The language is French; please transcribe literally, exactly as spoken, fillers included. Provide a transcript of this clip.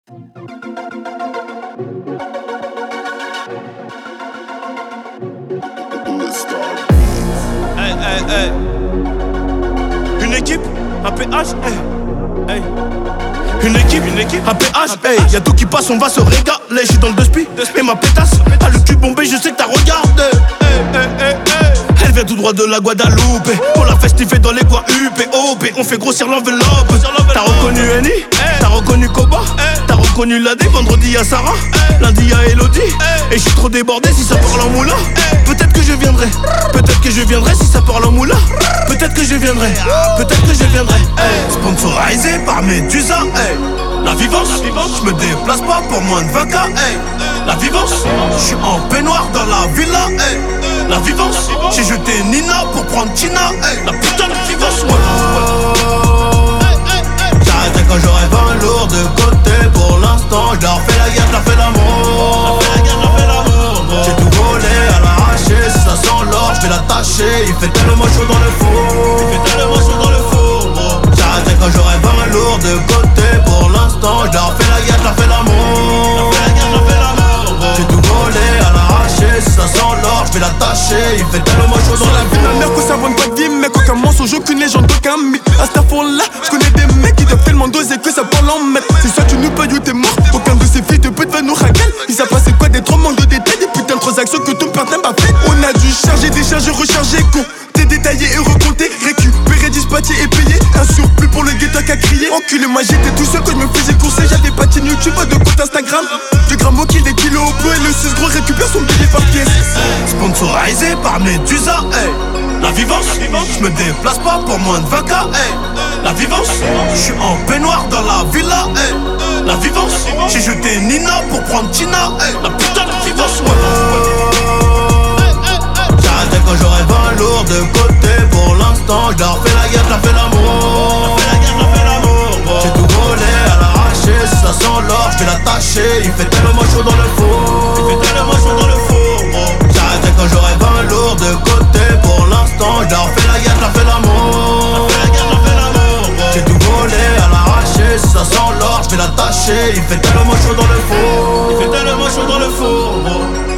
Hey, hey, hey. Une équipe, un P H, hey, hey. Une équipe, une équipe, un P H, hey. Y'a tout qui passe, on va se régaler. J'suis dans le deux spi, et ma pétasse a le cul bombé, je sais que t'as regardé. Hey, hey, hey, hey. Elle vient tout droit de la Guadeloupe. On l'a festifé dans les coins U P O P. On fait grossir l'enveloppe. T'as reconnu Annie, t'as reconnu Koba, t'as reconnu Ladé. Vendredi à Sarah, lundi à Elodie. Et j'suis trop débordé si ça parle en moula. Peut-être que je viendrai, peut-être que je viendrai si ça parle en moula. Peut-être que je viendrai, peut-être que je viendrai. Hey. Sponsorisé par Medusa, hey. La vivance, je me déplace pas pour moins de vingt K, hey. La vivance, je suis en peignoir dans la villa, hey. La vivance, j'ai jeté Nina pour prendre Tina, hey. La putain de vivance, ouais. J'arrêterai quand j'aurai vingt lourds de côté. Pour l'instant, je leur fais la guerre, je leur fais l'amour. J'ai tout volé à l'arraché, si ça sent l'or, je vais l'attacher. Il fait tellement chaud dans le four, il fait tellement chaud dans le four. J'arrêterai quand j'aurai vingt lourds de côté. Pour l'instant, je leur fais la guerre, je leur fais l'amour. J'ai tout volé à l'arraché, si ça sent l'or, je vais l'attacher. Il fait tellement chaud dans la vie. La mère que ça vend pas de vie, mec, aucun mensonge, aucune légende, aucun mythe. À cette affaire-là, je connais des mecs qui doivent tellement doser que ça parle en mètres. C'est soit tu nous payes ou t'es mort. Aucun de ces filles de pute va nous raquer. Ils savent pas c'est quoi des trop manques de détails, des putains de transactions que ton père n'a pas fait. On a dû charger, décharger, recharger, con. T'es détaillé et recompté, récupérer, dispatcher et payer. Un surplus pour le ghetto qu'à crier. Enculé, moi j'étais tout seul quand je me faisais courser. J'avais pas de chaîne YouTube, pas de compte Instagram. De grammes au kill, des kilos au peu. Et le six gros récupère son billet par pièce. Sponsorisé par Medusa, hey. La vivance, je me déplace pas pour moins de vingt K, hey. La vivance, je suis en peignoir dans la villa, hey. La vivance, j'ai jeté Nina pour prendre Tina, hey. La putain de vivance, ouais. J'arrêterai quand j'aurai vingt lourds de côté. Pour l'instant, je leur fais la guerre, je leur fais l'amour. J'ai tout volé à l'arraché, si ça sent l'or, je vais l'attacher. Il fait tellement chaud dans le four, il fait tellement chaud dans le four. J'arrêterai quand j'aurai vingt lourds de côté. Pour l'instant, je leur fais la guerre, je leur fais l'amour. J'ai tout volé à l'arraché, si ça sent l'or, je vais l'attacher. Il fait tellement chaud dans le four, il fait tellement chaud dans le four.